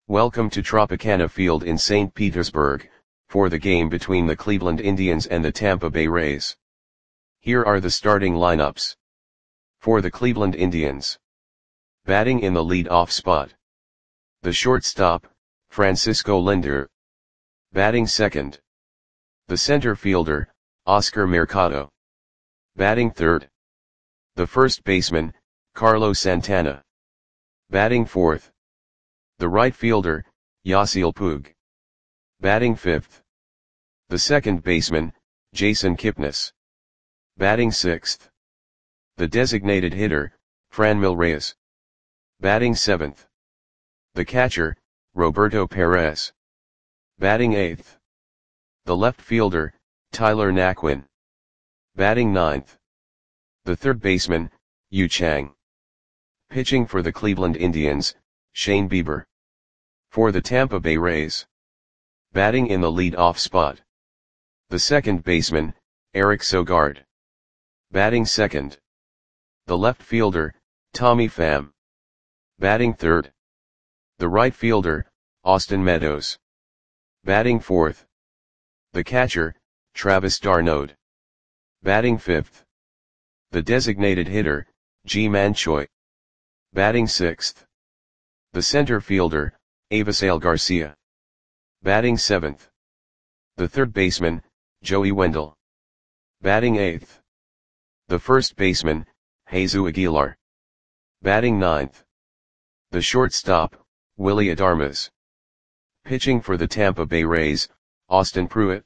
Welcome to Tropicana Field in St. Petersburg, for the game between the Cleveland Indians and the Tampa Bay Rays. Here are the starting lineups. For the Cleveland Indians. Batting in the lead-off spot. The shortstop, Francisco Lindor. Batting second. The center fielder, Oscar Mercado. Batting third. The first baseman, Carlos Santana. Batting fourth. The right fielder, Yasiel Puig. Batting fifth. The second baseman, Jason Kipnis. Batting sixth. The designated hitter, Franmil Reyes. Batting seventh. The catcher, Roberto Perez. Batting eighth. The left fielder, Tyler Naquin. Batting ninth. The third baseman, Yu Chang. Pitching for the Cleveland Indians, Shane Bieber. For the Tampa Bay Rays. Batting in the lead-off spot. The second baseman, Eric Sogard. Batting second. The left fielder, Tommy Pham. Batting third. The right fielder, Austin Meadows. Batting fourth. The catcher, Travis d'Arnaud. Batting fifth. The designated hitter, Ji-Man Choi. Batting sixth. The center fielder, Avisail Garcia. Batting seventh. The third baseman, Joey Wendell. Batting eighth. The first baseman, Jesus Aguilar. Batting ninth. The shortstop, Willy Adames. Pitching for the Tampa Bay Rays, Austin Pruitt.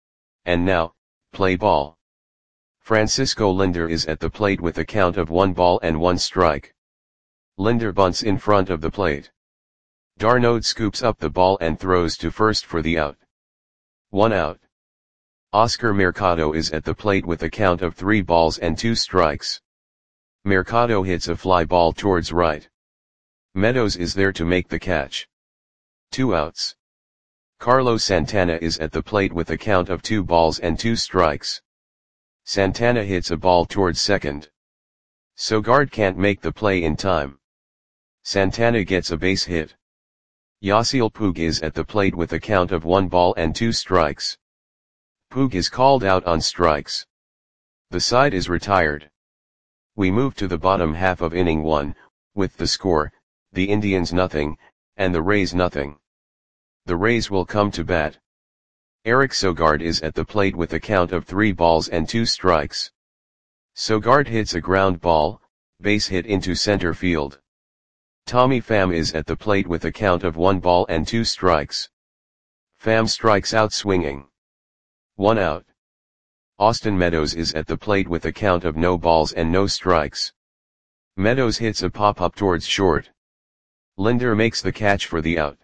And now, play ball. Francisco Lindor is at the plate with a count of 1 strike. Lindor bunts in front of the plate. d'Arnaud scoops up the ball and throws to first for the out. 1 out. Oscar Mercado is at the plate with a count of 3 strikes. Mercado hits a fly ball towards right. Meadows is there to make the catch. 2 outs. Carlos Santana is at the plate with a count of 2 strikes. Santana hits a ball towards second. Sogard can't make the play in time. Santana gets a base hit. Yasiel Puig is at the plate with a count of 1 strikes. Puig is called out on strikes. The side is retired. We move to the bottom half of inning 1, with the score, the Indians nothing, and the Rays nothing. The Rays will come to bat. Eric Sogard is at the plate with a count of 3 strikes. Sogard hits a ground ball, base hit into center field. Tommy Pham is at the plate with a count of 1 strikes. Pham strikes out swinging. 1 out. Austin Meadows is at the plate with a count of no strikes. Meadows hits a pop-up towards short. Lindor makes the catch for the out.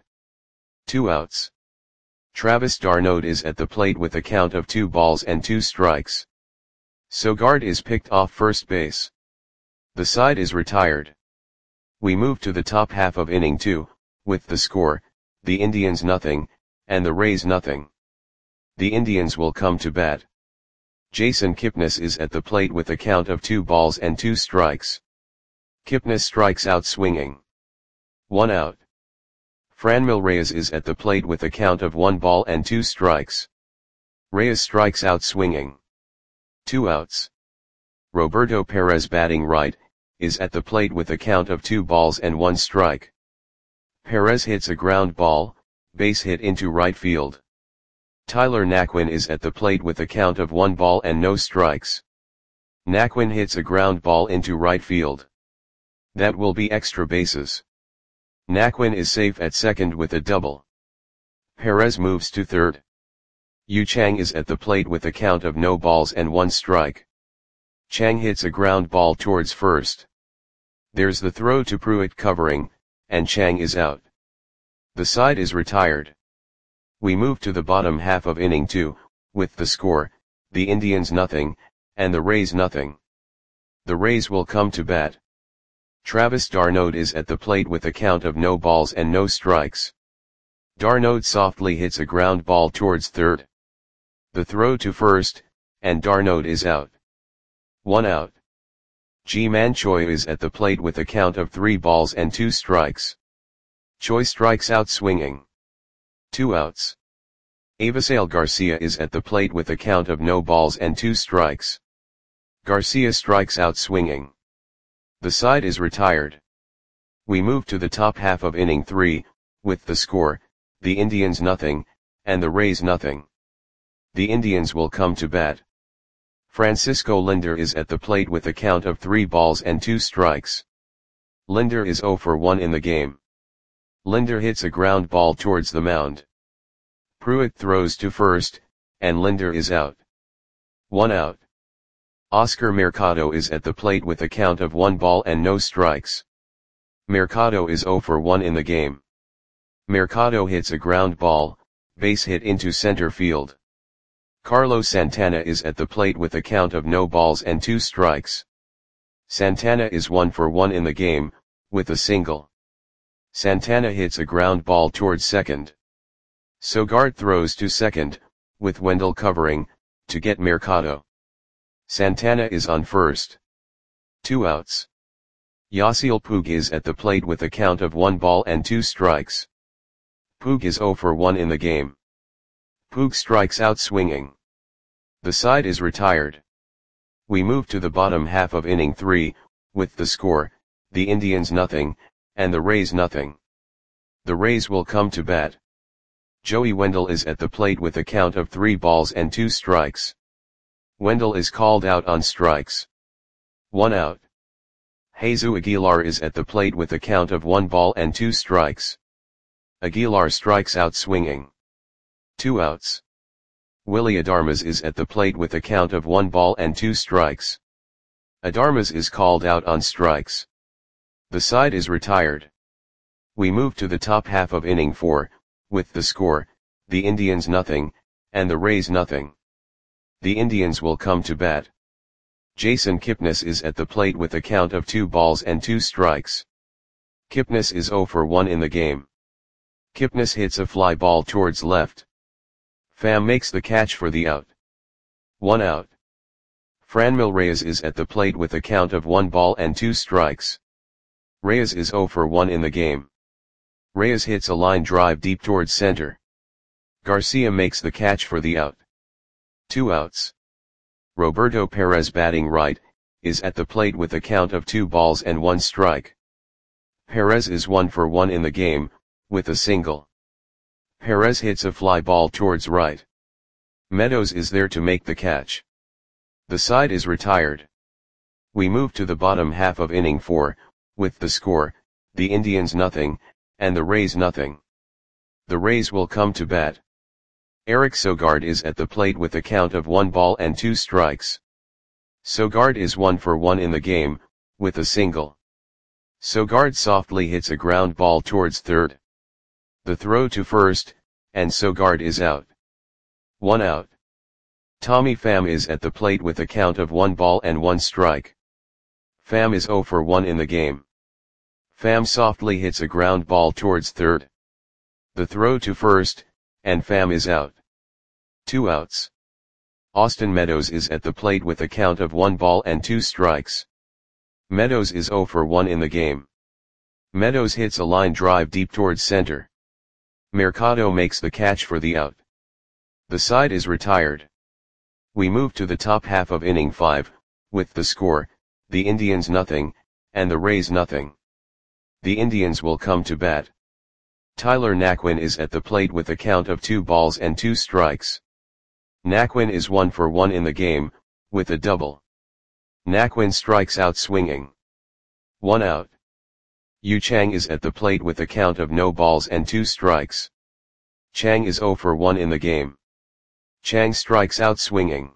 2 outs. Travis d'Arnaud is at the plate with a count of 2 strikes. Sogard is picked off first base. The side is retired. We move to the top half of inning 2, with the score, the Indians nothing, and the Rays nothing. The Indians will come to bat. Jason Kipnis is at the plate with a count of 2 strikes. Kipnis strikes out swinging. 1 out. Franmil Reyes is at the plate with a count of 1 strikes. Reyes strikes out swinging. 2 outs. Roberto Perez batting right, is at the plate with a count of 2 strike. Perez hits a ground ball, base hit into right field. Tyler Naquin is at the plate with a count of 1 strikes. Naquin hits a ground ball into right field. That will be extra bases. Naquin is safe at second with a double. Perez moves to third. Yu Chang is at the plate with a count of no balls and 1 strike. Chang hits a ground ball towards first. There's the throw to Pruitt covering, and Chang is out. The side is retired. We move to the bottom half of inning 2, with the score, the Indians nothing, and the Rays nothing. The Rays will come to bat. Travis d'Arnaud is at the plate with a count of no strikes. d'Arnaud softly hits a ground ball towards third. The throw to first, and d'Arnaud is out. 1 out. Ji-Man Choi is at the plate with a count of 3 strikes. Choi strikes out swinging. 2 outs. Avisail Garcia is at the plate with a count of no balls and 2 strikes. Garcia strikes out swinging. The side is retired. We move to the top half of inning 3, with the score, the Indians nothing, and the Rays nothing. The Indians will come to bat. Francisco Lindor is at the plate with a count of 3 balls and 2 strikes. Lindor is 0 for 1 in the game. Lindor hits a ground ball towards the mound. Pruitt throws to first, and Lindor is out. 1 out. Oscar Mercado is at the plate with a count of 1 ball and no strikes. Mercado is 0 for 1 in the game. Mercado hits a ground ball, base hit into center field. Carlos Santana is at the plate with a count of no balls and 2 strikes. Santana is 1 for 1 in the game, with a single. Santana hits a ground ball towards second. Sogard throws to second, with Wendell covering, to get Mercado. Santana is on first. 2 outs. Yasiel Puig is at the plate with a count of 1 ball and 2 strikes. Puig is 0 for 1 in the game. Puig strikes out swinging. The side is retired. We move to the bottom half of inning 3, with the score, the Indians nothing, and the Rays nothing. The Rays will come to bat. Joey Wendell is at the plate with a count of 3 balls and 2 strikes. Wendell is called out on strikes. 1 out. Jesus Aguilar is at the plate with a count of 1 ball and 2 strikes. Aguilar strikes out swinging. 2 outs. Willy Adames is at the plate with a count of 1 ball and 2 strikes. Adames is called out on strikes. The side is retired. We move to the top half of inning 4, with the score, the Indians nothing, and the Rays nothing. The Indians will come to bat. Jason Kipnis is at the plate with a count of 2 balls and 2 strikes. Kipnis is 0 for 1 in the game. Kipnis hits a fly ball towards left. Pham makes the catch for the out. 1 out. Franmil Reyes is at the plate with a count of 1 ball and 2 strikes. Reyes is 0 for 1 in the game. Reyes hits a line drive deep towards center. Garcia makes the catch for the out. 2 outs. Roberto Perez batting right, is at the plate with a count of 2 balls and 1 strike. Perez is 1 for 1 in the game, with a single. Perez hits a fly ball towards right. Meadows is there to make the catch. The side is retired. We move to the bottom half of inning 4, with the score, the Indians nothing, and the Rays nothing. The Rays will come to bat. Eric Sogard is at the plate with a count of 1 ball and 2 strikes. Sogard is 1 for 1 in the game, with a single. Sogard softly hits a ground ball towards third. The throw to first, and Sogard is out. 1 out. Tommy Pham is at the plate with a count of 1 ball and 1 strike. Pham is 0 for 1 in the game. Pham softly hits a ground ball towards third. The throw to first, and Pham is out. 2 outs. Austin Meadows is at the plate with a count of 1 ball and 2 strikes. Meadows is 0 for 1 in the game. Meadows hits a line drive deep towards center. Mercado makes the catch for the out. The side is retired. We move to the top half of inning 5, with the score, the Indians nothing, and the Rays nothing. The Indians will come to bat. Tyler Naquin is at the plate with a count of 2 balls and 2 strikes. Naquin is 1 for 1 in the game, with a double. Naquin strikes out swinging. 1 out. Yu Chang is at the plate with a count of no balls and 2 strikes. Chang is 0 for 1 in the game. Chang strikes out swinging.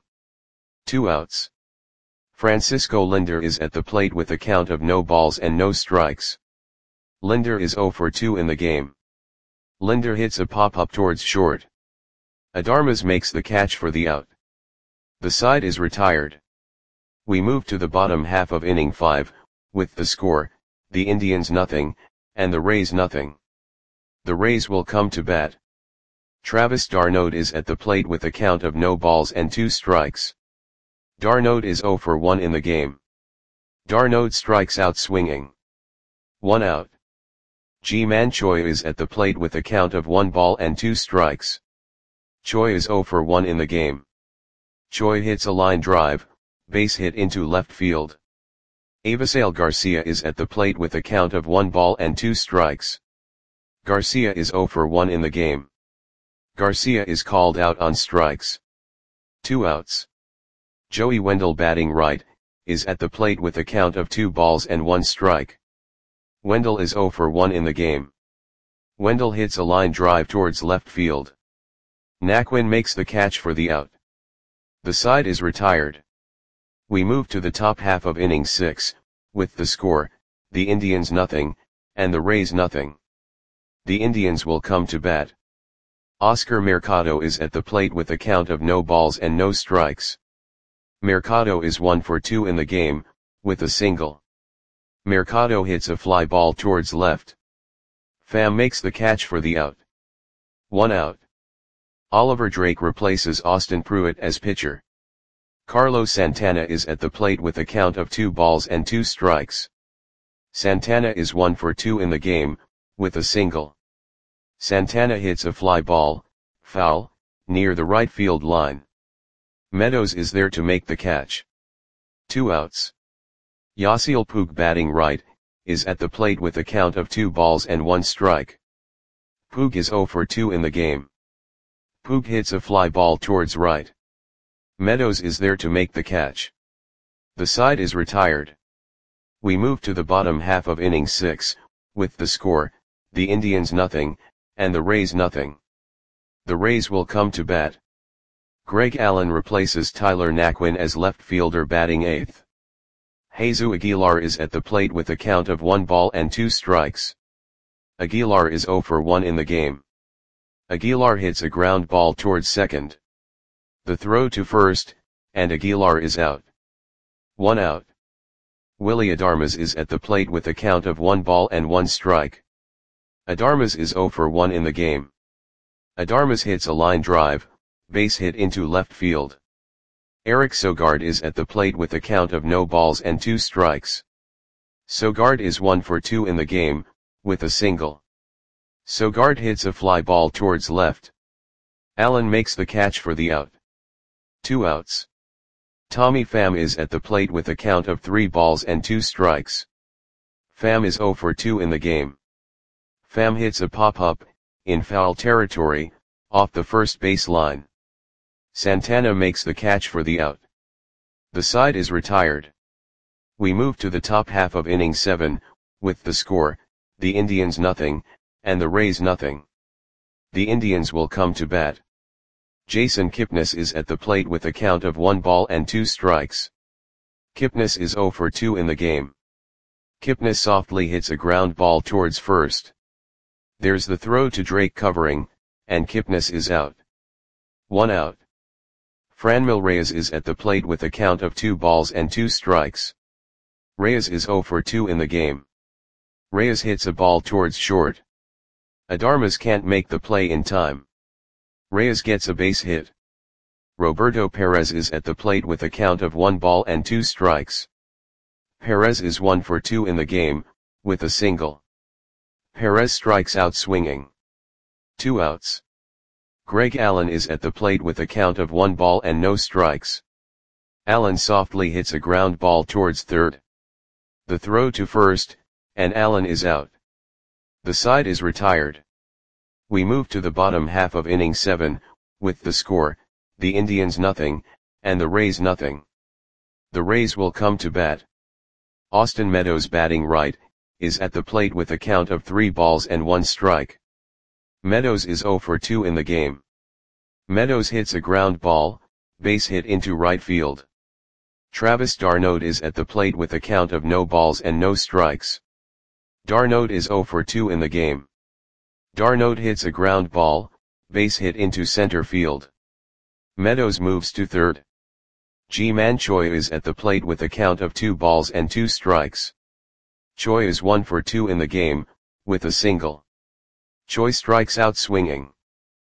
2 outs. Francisco Lindor is at the plate with a count of no balls and no strikes. Lindor is 0 for 2 in the game. Lindor hits a pop-up towards short. Adames makes the catch for the out. The side is retired. We move to the bottom half of inning 5, with the score, the Indians nothing, and the Rays nothing. The Rays will come to bat. Travis d'Arnaud is at the plate with a count of no balls and 2 strikes. D'Arnaud is 0 for 1 in the game. D'Arnaud strikes out swinging. 1 out. Ji-Man Choi is at the plate with a count of 1 ball and 2 strikes. Choi is 0 for 1 in the game. Choi hits a line drive, base hit into left field. Avisail Garcia is at the plate with a count of 1 ball and 2 strikes. Garcia is 0 for 1 in the game. Garcia is called out on strikes. 2 outs. Joey Wendell batting right, is at the plate with a count of 2 balls and 1 strike. Wendell is 0 for 1 in the game. Wendell hits a line drive towards left field. Naquin makes the catch for the out. The side is retired. We move to the top half of inning 6, with the score, the Indians nothing, and the Rays nothing. The Indians will come to bat. Oscar Mercado is at the plate with a count of no balls and no strikes. Mercado is 1 for 2 in the game, with a single. Mercado hits a fly ball towards left. Pham makes the catch for the out. 1 out. Oliver Drake replaces Austin Pruitt as pitcher. Carlos Santana is at the plate with a count of 2 balls and 2 strikes. Santana is 1 for 2 in the game, with a single. Santana hits a fly ball, foul, near the right field line. Meadows is there to make the catch. 2 outs. Yasiel Puig batting right, is at the plate with a count of 2 balls and 1 strike. Puig is 0 for 2 in the game. Puig hits a fly ball towards right. Meadows is there to make the catch. The side is retired. We move to the bottom half of inning 6, with the score, the Indians nothing, and the Rays nothing. The Rays will come to bat. Greg Allen replaces Tyler Naquin as left fielder batting 8th. Jesus Aguilar is at the plate with a count of 1 ball and 2 strikes. Aguilar is 0 for 1 in the game. Aguilar hits a ground ball towards second. The throw to first, and Aguilar is out. 1 out. Willy Adames is at the plate with a count of 1 ball and 1 strike. Adames is 0 for 1 in the game. Adames hits a line drive, base hit into left field. Eric Sogard is at the plate with a count of no balls and 2 strikes. Sogard is 1 for 2 in the game, with a single. Sogard hits a fly ball towards left. Allen makes the catch for the out. 2 outs. Tommy Pham is at the plate with a count of 3 balls and 2 strikes. Pham is 0 for 2 in the game. Pham hits a pop-up, in foul territory, off the first base line. Santana makes the catch for the out. The side is retired. We move to the top half of inning 7, with the score, the Indians nothing, and the Rays nothing. The Indians will come to bat. Jason Kipnis is at the plate with a count of 1 ball and 2 strikes. Kipnis is 0 for 2 in the game. Kipnis softly hits a ground ball towards first. There's the throw to Drake covering, and Kipnis is out. 1 out. Franmil Reyes is at the plate with a count of 2 balls and 2 strikes. Reyes is 0 for 2 in the game. Reyes hits a ball towards short. Adames can't make the play in time. Reyes gets a base hit. Roberto Perez is at the plate with a count of 1 ball and 2 strikes. Perez is 1 for 2 in the game, with a single. Perez strikes out swinging. 2 outs. Greg Allen is at the plate with a count of 1 ball and no strikes. Allen softly hits a ground ball towards third. The throw to first, and Allen is out. The side is retired. We move to the bottom half of inning 7, with the score, the Indians nothing, and the Rays nothing. The Rays will come to bat. Austin Meadows batting right, is at the plate with a count of 3 balls and 1 strike. Meadows is 0 for 2 in the game. Meadows hits a ground ball, base hit into right field. Travis d'Arnaud is at the plate with a count of no balls and no strikes. d'Arnaud is 0 for 2 in the game. d'Arnaud hits a ground ball, base hit into center field. Meadows moves to third. Ji-Man Choi is at the plate with a count of 2 balls and 2 strikes. Choi is 1 for 2 in the game, with a single. Choi strikes out swinging.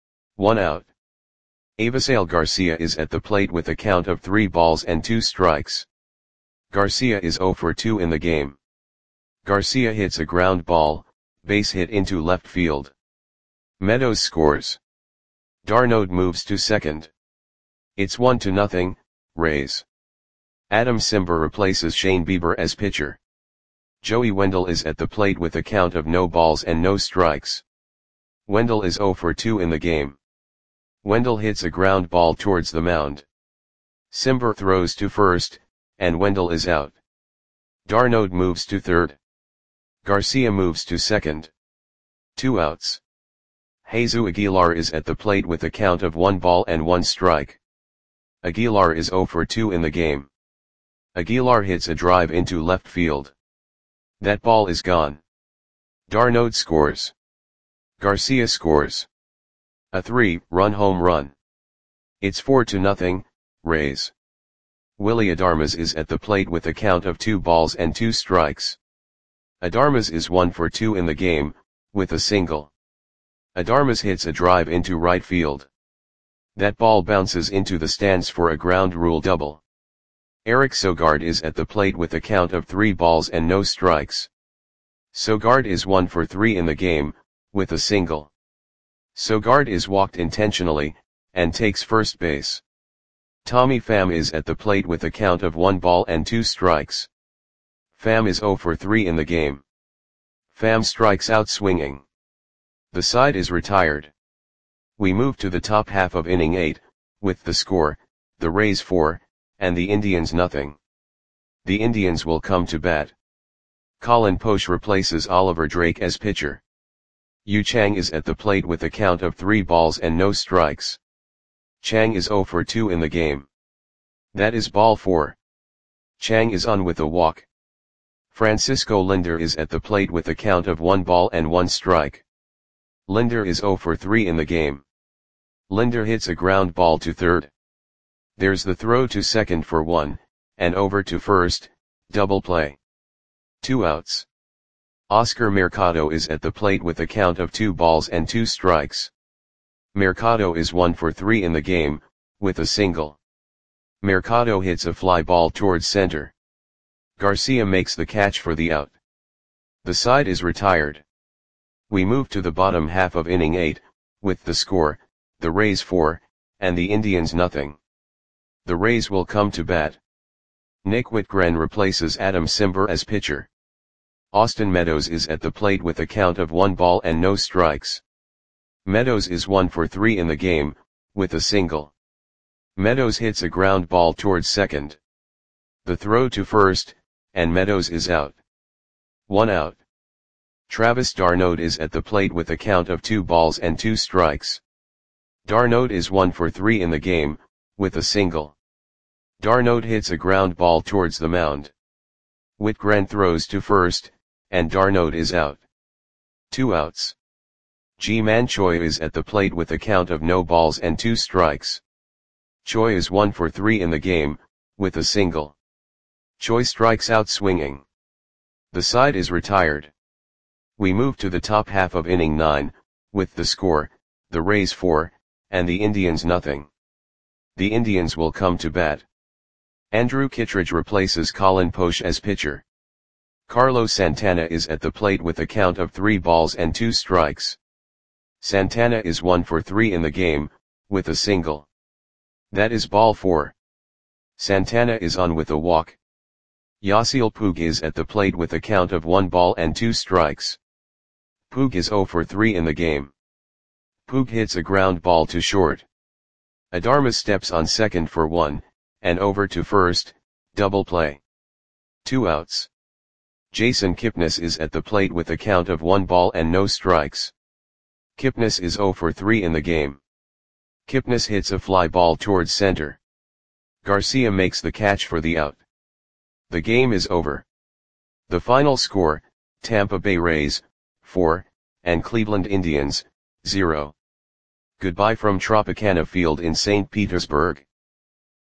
1 out. Avisail Garcia is at the plate with a count of 3 balls and 2 strikes. Garcia is 0 for 2 in the game. Garcia hits a ground ball, Base hit into left field. Meadows scores. d'Arnaud moves to second. It's 1-0, Rays. Adam Cimber replaces Shane Bieber as pitcher. Joey Wendell is at the plate with a count of no balls and no strikes. Wendell is 0 for 2 in the game. Wendell hits a ground ball towards the mound. Cimber throws to first, and Wendell is out. d'Arnaud moves to third. Garcia moves to second. 2 outs. Jesus Aguilar is at the plate with a count of 1 ball and 1 strike. Aguilar is 0 for 2 in the game. Aguilar hits a drive into left field. That ball is gone. d'Arnaud scores. Garcia scores. A 3-run home run. It's 4-0, Rays. Willy Adames is at the plate with a count of 2 balls and 2 strikes. Adames is 1 for 2 in the game, with a single. Adames hits a drive into right field. That ball bounces into the stands for a ground rule double. Eric Sogard is at the plate with a count of 3 balls and no strikes. Sogard is 1 for 3 in the game, with a single. Sogard is walked intentionally, and takes first base. Tommy Pham is at the plate with a count of 1 ball and 2 strikes. Pham is 0 for 3 in the game. Pham strikes out swinging. The side is retired. We move to the top half of inning 8, with the score, the Rays 4, and the Indians nothing. The Indians will come to bat. Colin Poche replaces Oliver Drake as pitcher. Yu Chang is at the plate with a count of 3 balls and no strikes. Chang is 0 for 2 in the game. That is ball 4. Chang is on with a walk. Francisco Lindor is at the plate with a count of 1 ball and 1 strike. Lindor is 0 for 3 in the game. Lindor hits a ground ball to third. There's the throw to second for 1, and over to first, double play. 2 outs. Oscar Mercado is at the plate with a count of 2 balls and 2 strikes. Mercado is 1 for 3 in the game, with a single. Mercado hits a fly ball towards center. Garcia makes the catch for the out. The side is retired. We move to the bottom half of inning 8, with the score, the Rays 4, and the Indians nothing. The Rays will come to bat. Nick Whitgren replaces Adam Cimber as pitcher. Austin Meadows is at the plate with a count of 1 ball and no strikes. Meadows is 1 for 3 in the game, with a single. Meadows hits a ground ball towards second. The throw to first, and Meadows is out. 1 out. Travis d'Arnaud is at the plate with a count of 2 balls and 2 strikes. d'Arnaud is 1 for 3 in the game, with a single. d'Arnaud hits a ground ball towards the mound. Whitgren throws to first, and d'Arnaud is out. 2 outs. Ji-Man Choi is at the plate with a count of no balls and 2 strikes. Choi is 1 for 3 in the game, with a single. Choi strikes out swinging. The side is retired. We move to the top half of inning 9, with the score, the Rays 4, and the Indians nothing. The Indians will come to bat. Andrew Kittredge replaces Colin Poche as pitcher. Carlos Santana is at the plate with a count of 3 balls and 2 strikes. Santana is 1 for 3 in the game, with a single. That is ball 4. Santana is on with a walk. Yasiel Puig is at the plate with a count of 1 ball and 2 strikes. Puig is 0 for 3 in the game. Puig hits a ground ball to short. Adames steps on second for 1, and over to first, double play. 2 outs. Jason Kipnis is at the plate with a count of 1 ball and no strikes. Kipnis is 0 for 3 in the game. Kipnis hits a fly ball towards center. Garcia makes the catch for the out. The game is over. The final score, Tampa Bay Rays, 4, and Cleveland Indians, 0. Goodbye from Tropicana Field in St. Petersburg.